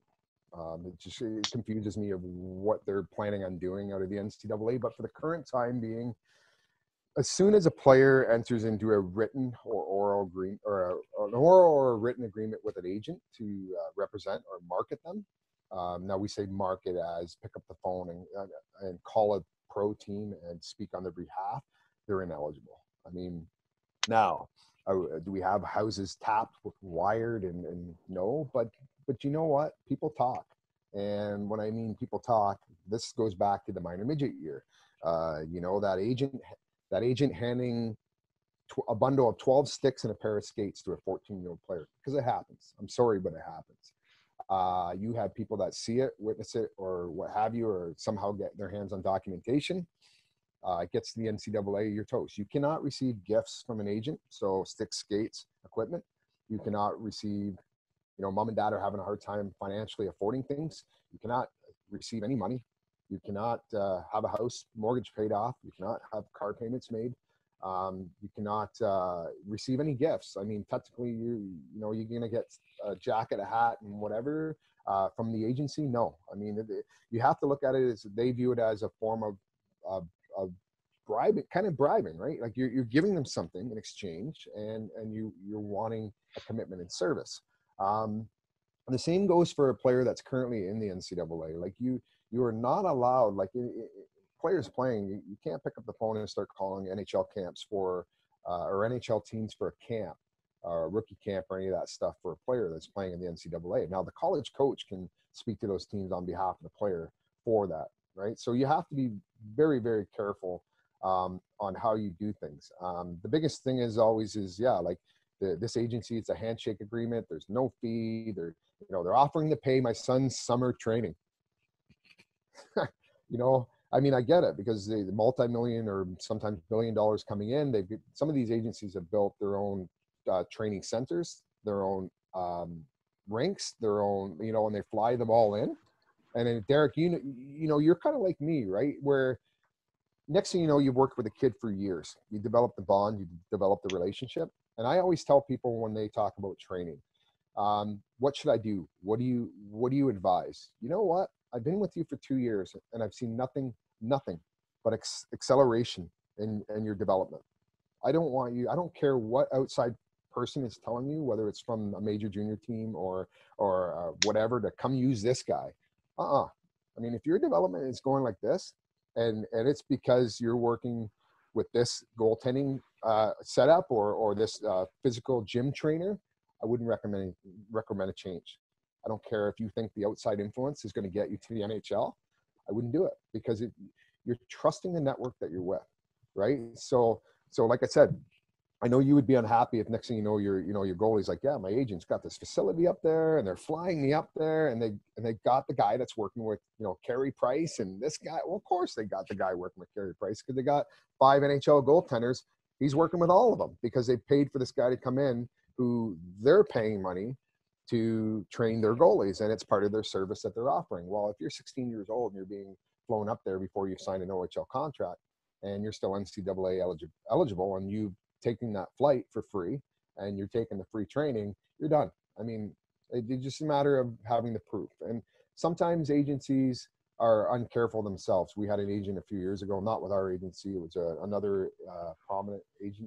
It confuses me of what they're planning on doing out of the NCAA. But for the current time being, as soon as a player enters into a written or oral agreement, or an oral or a written agreement with an agent to represent or market them, now we say market as pick up the phone and call a pro team and speak on their behalf, they're ineligible. I mean, now, do we have houses tapped with wired and no, but you know what? People talk. And when I mean people talk, this goes back to the minor midget year. You know, that agent handing a bundle of 12 sticks and a pair of skates to a 14-year-old player, because it happens. I'm sorry, but it happens. You have people that see it, witness it, or what have you, or somehow get their hands on documentation. It gets to the NCAA, you're toast. You cannot receive gifts from an agent, so sticks, skates, equipment. You cannot receive, you know, mom and dad are having a hard time financially affording things. You cannot receive any money. You cannot have a house mortgage paid off. You cannot have car payments made. You cannot receive any gifts. I mean, technically, you know, you're going to get a jacket, a hat, and whatever from the agency. No, I mean, you have to look at it as they view it as a form of bribing, kind of bribing, right? Like you're giving them something in exchange, and you're wanting a commitment in service. The same goes for a player that's currently in the NCAA. Like you are not allowed, like players playing, you can't pick up the phone and start calling NHL camps for, or NHL teams for a camp, or a rookie camp, or any of that stuff for a player that's playing in the NCAA. Now the college coach can speak to those teams on behalf of the player for that, right? So you have to be very, very careful on how you do things. The biggest thing is always like this agency, it's a handshake agreement. There's no fee. They're offering to pay my son's summer training. You know, I mean, I get it, because the multi-million or sometimes $1 billion coming in, some of these agencies have built their own training centers, their own rinks, their own, you know, and they fly them all in. And then Derek, you know, you're kind of like me, right? Where next thing you know, you've worked with a kid for years. You develop the bond, you develop the relationship. And I always tell people when they talk about training, what should I do? What do you advise? You know what? I've been with you for 2 years and I've seen nothing but acceleration in your development. I don't care what outside person is telling you, whether it's from a major junior team or whatever, to come use this guy. I mean, if your development is going like this, and it's because you're working with this goaltending setup or this physical gym trainer, I wouldn't recommend a change. I don't care if you think the outside influence is going to get you to the NHL. I wouldn't do it, because you're trusting the network that you're with, right? So like I said, I know you would be unhappy if next thing you know, your goalie's like, yeah, my agent's got this facility up there and they're flying me up there, and they got the guy that's working with, you know, Carey Price and this guy. Well, of course they got the guy working with Carey Price, because they got 5 NHL goaltenders. He's working with all of them because they paid for this guy to come in, who they're paying money to train their goalies, and it's part of their service that they're offering. Well, if you're 16 years old and you're being flown up there before you've signed an OHL contract and you're still NCAA eligible and you've taken that flight for free and you're taking the free training, you're done. I mean, it's just a matter of having the proof. And sometimes agencies are uncareful themselves. We had an agent a few years ago, not with our agency, it was another prominent agent,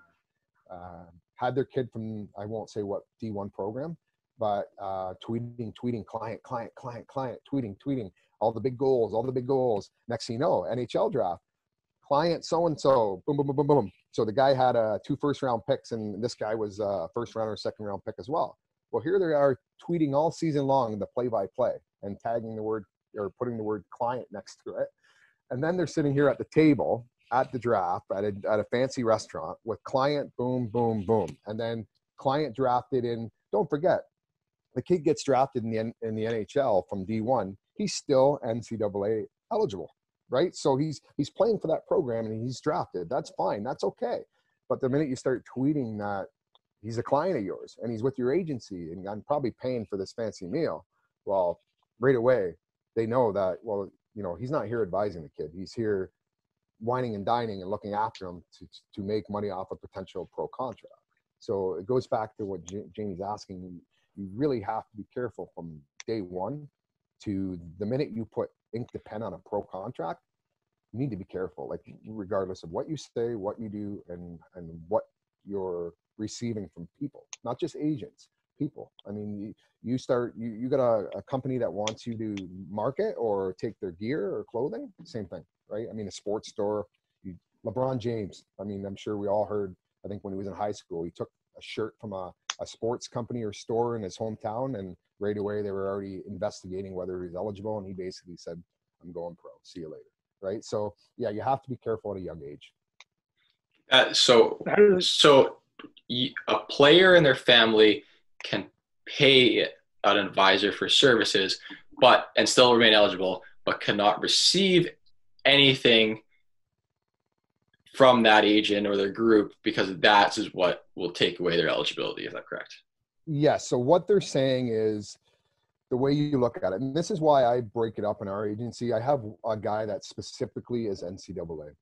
had their kid from, I won't say what D1 program, but tweeting, client, tweeting, all the big goals. Next thing you know, NHL draft, client so-and-so, boom, boom, boom, boom, boom. So the guy had 2 first-round picks, and this guy was a first-round or second-round pick as well. Well, here they are tweeting all season long the play-by-play and tagging the word or putting the word client next to it. And then they're sitting here at the table at the draft at a fancy restaurant with client, boom, boom, boom. And then client drafted in, don't forget, the kid gets drafted in the NHL from D1. He's still NCAA eligible, right? So he's playing for that program and he's drafted. That's fine. That's okay. But the minute you start tweeting that he's a client of yours and he's with your agency and I'm probably paying for this fancy meal, well, right away, they know that, well, you know, he's not here advising the kid. He's here whining and dining and looking after him to make money off a potential pro contract. So it goes back to what Jamie's asking. You really have to be careful from day one to the minute you put ink to pen on a pro contract. You need to be careful, like regardless of what you say, what you do, and what you're receiving from people, not just agents, people. I mean, you got a company that wants you to market or take their gear or clothing, same thing, right? I mean, a sports store, LeBron James, I mean, I'm sure we all heard, I think when he was in high school, he took a shirt from a sports company or store in his hometown, and right away they were already investigating whether he was eligible, and he basically said, I'm going pro, see you later, right? So yeah, you have to be careful at a young age. So a player and their family can pay an advisor for services, and still remain eligible, but cannot receive anything from that agent or their group because that is what will take away their eligibility. Is that correct? Yes. So what they're saying is the way you look at it, and this is why I break it up in our agency. I have a guy that specifically is NCAA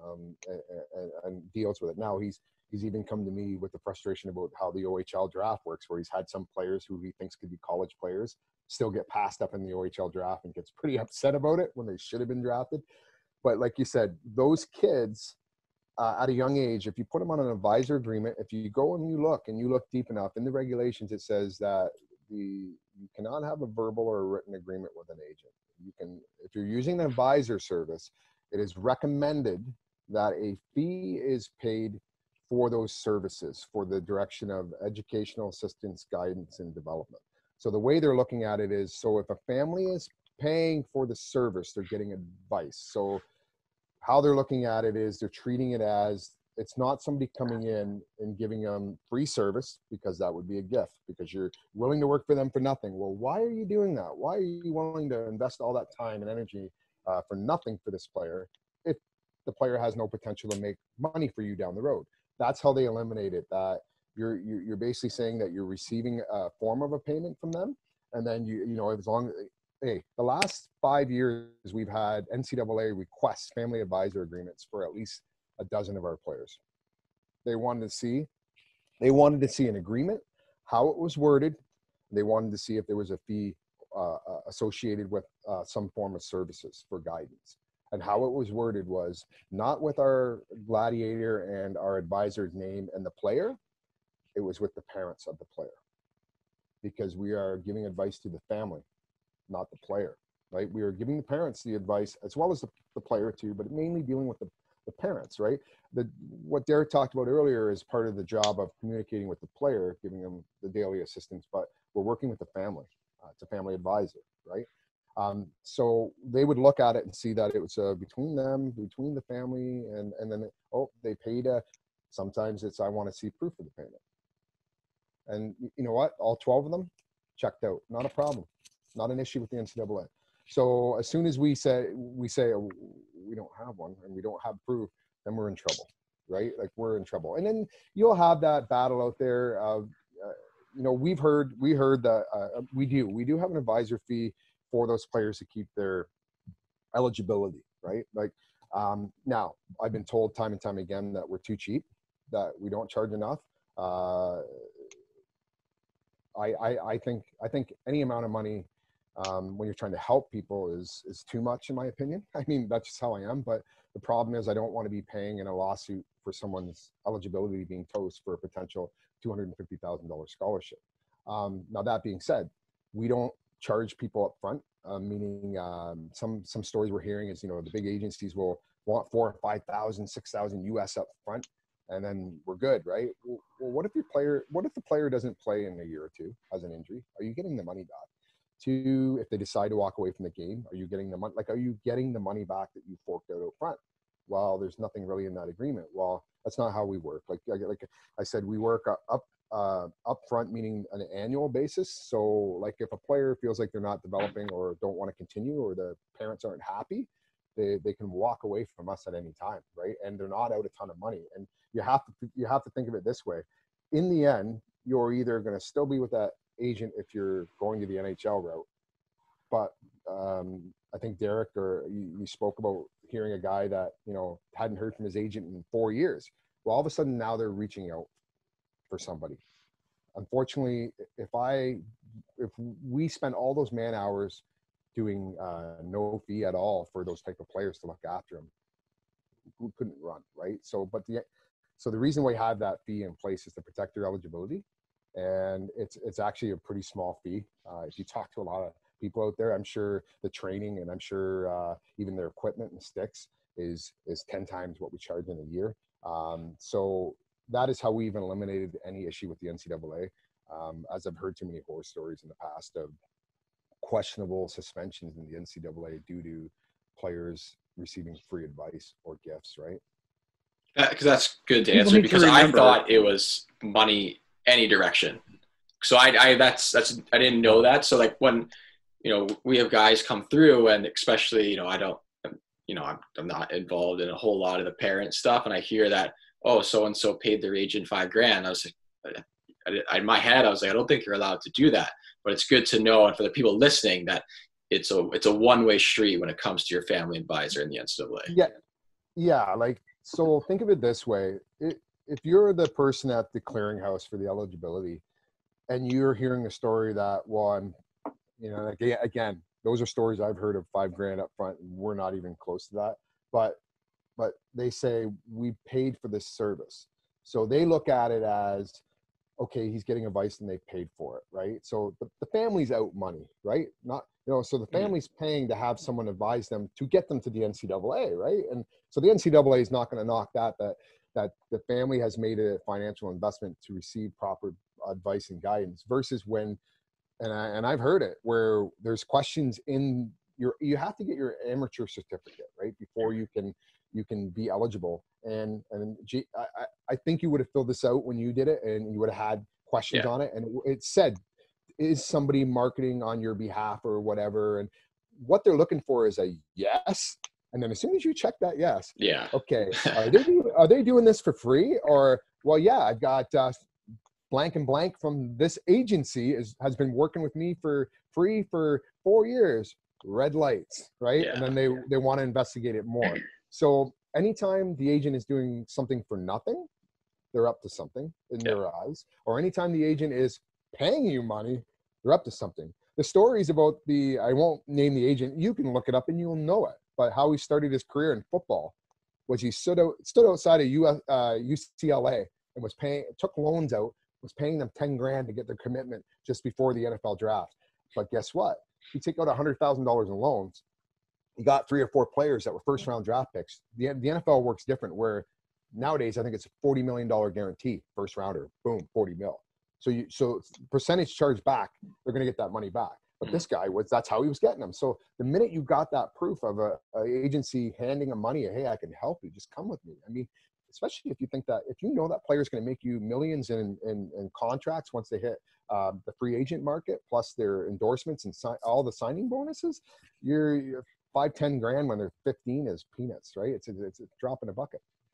and deals with it. Now he's even come to me with the frustration about how the OHL draft works, where he's had some players who he thinks could be college players still get passed up in the OHL draft and gets pretty upset about it when they should have been drafted. But like you said, those kids at a young age, if you put them on an advisor agreement, if you go and you look deep enough in the regulations, it says that you cannot have a verbal or a written agreement with an agent. You can, if you're using an advisor service, it is recommended that a fee is paid for those services, for the direction of educational assistance, guidance, and development. So the way they're looking at it is, so if a family is paying for the service, they're getting advice. So how they're looking at it is they're treating it as, it's not somebody coming in and giving them free service, because that would be a gift, because you're willing to work for them for nothing. Well, why are you doing that? Why are you willing to invest all that time and energy for nothing for this player if the player has no potential to make money for you down the road? That's how they eliminate it. That you're basically saying that you're receiving a form of a payment from them, and then you know, as long as, hey, the last 5 years we've had NCAA requests family advisor agreements for at least a dozen of our players. They wanted to see an agreement, how it was worded. They wanted to see if there was a fee associated with some form of services for guidance. And how it was worded was not with our gladiator and our advisor's name and the player. It was with the parents of the player, because we are giving advice to the family, not the player, right? We are giving the parents the advice as well as the player too, but mainly dealing with the parents, right? What Derek talked about earlier is part of the job of communicating with the player, giving them the daily assistance, but we're working with the family. It's a family advisor, right? So they would look at it and see that it was between them, between the family, and then, they paid sometimes it's, I want to see proof of the payment. And you know what? All 12 of them checked out. Not a problem. Not an issue with the NCAA. So as soon as we say we don't have one and we don't have proof, then we're in trouble, right? Like, we're in trouble. And then you'll have that battle out there of, we heard that we do have an advisor fee for those players to keep their eligibility, right? Like, now I've been told time and time again that we're too cheap, that we don't charge enough. I think any amount of money when you're trying to help people is too much, in my opinion. I mean, that's just how I am. But the problem is I don't want to be paying in a lawsuit for someone's eligibility being toast for a potential $250,000 scholarship. Now, that being said, we don't charge people up front, meaning some stories we're hearing is, the big agencies will want 4,000 or 5,000, 6,000 US up front, and then we're good, right? Well, what if the player doesn't play in a year or two, has an injury? Are you getting the money back? Two, if they decide to walk away from the game, are you getting the money? Like, are you getting the money back that you forked out front? Well, there's nothing really in that agreement. Well, that's not how we work. Like I said, we work up front, meaning an annual basis. So, like, if a player feels like they're not developing or don't want to continue, or the parents aren't happy, they can walk away from us at any time, right? And they're not out a ton of money. And you have to think of it this way. In the end, you're either going to still be with that agent if you're going to the NHL route. But I think Derek, or you spoke about hearing a guy that, hadn't heard from his agent in 4 years. Well, all of a sudden now they're reaching out for somebody. Unfortunately, if we spend all those man hours doing no fee at all for those type of players to look after them, we couldn't run, right? So the reason we have that fee in place is to protect their eligibility. And it's actually a pretty small fee. If you talk to a lot of people out there, I'm sure the training, and I'm sure even their equipment and sticks is 10 times what we charge in a year. So that is how we even eliminated any issue with the NCAA. As I've heard too many horror stories in the past of questionable suspensions in the NCAA due to players receiving free advice or gifts, right? Because that's good to answer, because I thought it was money any direction. So I didn't know that. So, like, when, we have guys come through, and especially, I'm not involved in a whole lot of the parent stuff. And I hear that, oh, so-and-so paid their agent $5,000. I was like, in my head, I was like, I don't think you're allowed to do that. But it's good to know, and for the people listening, that it's a one-way street when it comes to your family advisor in the NCAA. Yeah. Like, so think of it this way. If you're the person at the clearinghouse for the eligibility, and you're hearing a story that, well, I'm, again, those are stories I've heard of $5,000 up front, and we're not even close to that. But they say we paid for this service. So they look at it as, okay, he's getting advice and they paid for it, right? So the family's out money, right? Not, so the family's paying to have someone advise them to get them to the NCAA, right? And so the NCAA is not going to knock that the family has made a financial investment to receive proper advice and guidance, versus when, and I've heard it, where there's questions in you have to get your amateur certificate, right, before you can be eligible. And I think you would have filled this out when you did it, and you would have had questions on it, and it said, is somebody marketing on your behalf or whatever? And what they're looking for is a yes. And then as soon as you check that yes, okay, are they doing this for free? Or, well, yeah, I've got blank and blank from this agency has been working with me for free for 4 years. Red lights, right? Yeah. And then they want to investigate it more. So anytime the agent is doing something for nothing, they're up to something in their eyes. Or anytime the agent is paying you money, they're up to something. The stories about I won't name the agent, you can look it up and you'll know it. But how he started his career in football was he stood outside of UCLA and took loans out, was paying them $10,000 to get their commitment just before the NFL draft. But guess what? You take out $100,000 in loans, you got 3 or 4 players that were first-round draft picks. The NFL works different, where nowadays I think it's a $40 million guarantee, first rounder, boom, 40 mil. So percentage charge back, they're going to get that money back. But this guy that's how he was getting them. So the minute you got that proof of a agency handing him money, hey, I can help you, just come with me. I mean, especially if you think that, if you know that player's going to make you millions in contracts once they hit the free agent market, plus their endorsements and all the signing bonuses, you're $5-10 grand when they're 15 is peanuts, right? It's a drop in a bucket.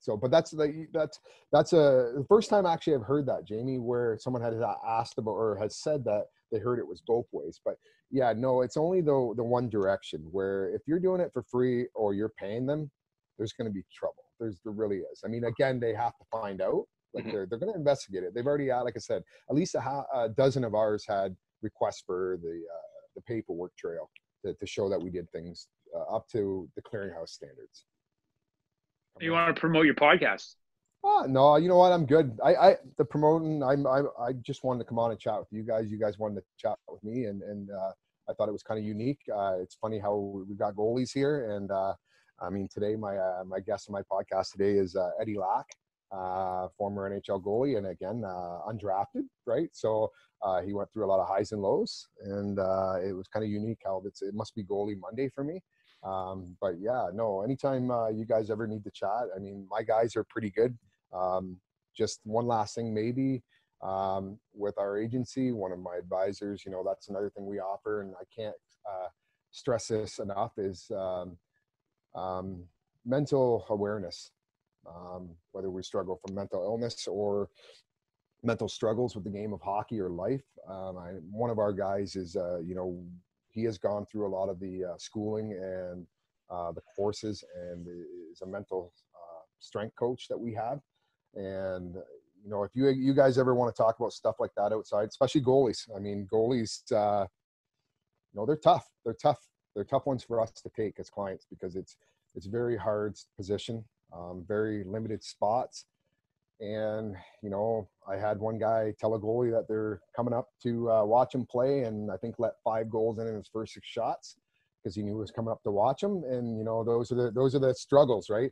So, but that's the first time actually I've heard that, Jamie, where someone had asked about or has said that they heard it was both ways. But yeah, no, it's only the one direction, where if you're doing it for free or you're paying them, there's going to be trouble. There really is. I mean, again, they have to find out. Like they're going to investigate it. They've already, like I said, at least a dozen of ours had requests for the paperwork trail to show that we did things up to the clearinghouse standards. You want to promote your podcast? No, you know what? I'm good. The promoting. I just wanted to come on and chat with you guys. You guys wanted to chat with me, and I thought it was kind of unique. It's funny how we got goalies here, and I mean today my guest on my podcast today is Eddie Lack, former NHL goalie, and again undrafted, right? So he went through a lot of highs and lows, and it was kind of unique how it must be goalie Monday for me. But yeah, no, anytime you guys ever need to chat, I mean, my guys are pretty good. Just one last thing, maybe, with our agency, one of my advisors, you know, that's another thing we offer, and I can't stress this enough, is mental awareness. Whether we struggle from mental illness or mental struggles with the game of hockey or life. One of our guys is, you know, he has gone through a lot of the schooling and the courses, and is a mental strength coach that we have. And you know, if you guys ever want to talk about stuff like that outside, especially goalies. I mean, goalies, you know, they're tough. They're tough ones for us to take as clients, because it's very hard position, very limited spots. And, you know, I had one guy tell a goalie that they're coming up to watch him play, and I think let 5 goals in his first 6 shots because he knew he was coming up to watch him. And, you know, those are the struggles, right?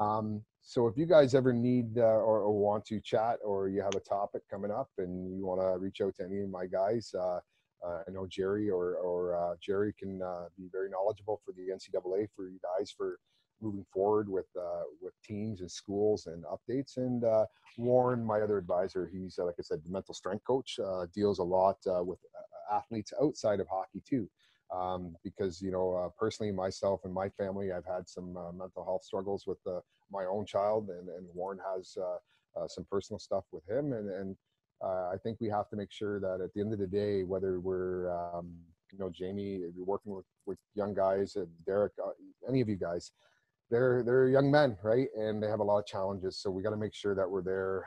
So if you guys ever need or want to chat, or you have a topic coming up and you want to reach out to any of my guys, I know Jerry or Jerry can be very knowledgeable for the NCAA for you guys for moving forward with teams and schools and updates. And Warren, my other advisor, he's like I said, the mental strength coach, deals a lot with athletes outside of hockey too. Because, you know, personally, myself and my family, I've had some mental health struggles with my own child, and Warren has some personal stuff with him. And I think we have to make sure that at the end of the day, whether we're, you know, Jamie, if you're working with young guys, Derek, any of you guys, they're young men, right? And they have a lot of challenges. So we got to make sure that we're there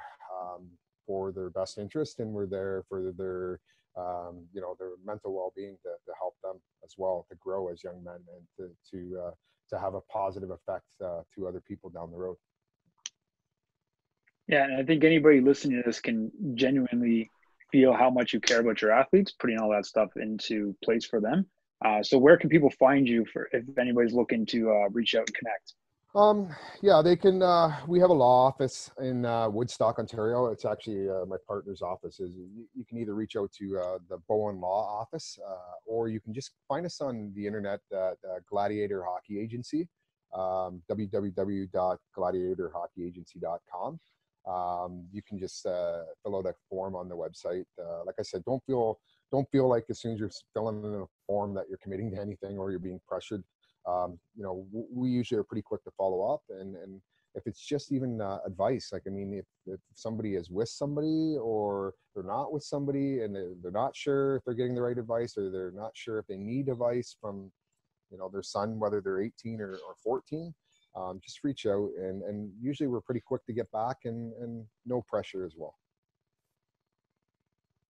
for their best interest, and we're there for their, you know, their mental well-being to help them as well to grow as young men, and to have a positive effect to other people down the road. Yeah, and I think anybody listening to this can genuinely feel how much you care about your athletes, putting all that stuff into place for them. So where can people find you if anybody's looking to reach out and connect? Yeah, they can, we have a law office in Woodstock, Ontario. It's actually my partner's office. You can either reach out to the Bowen Law Office, or you can just find us on the internet at Gladiator Hockey Agency, www.gladiatorhockeyagency.com. You can just fill out a form on the website. Like I said, don't feel like as soon as you're filling in a form that you're committing to anything or you're being pressured. You know, we usually are pretty quick to follow up, and if it's just even advice, like, I mean, if somebody is with somebody or they're not with somebody, and they're not sure if they're getting the right advice, or they're not sure if they need advice from, you know, their son, whether they're 18 or 14, just reach out, and usually we're pretty quick to get back, and no pressure as well.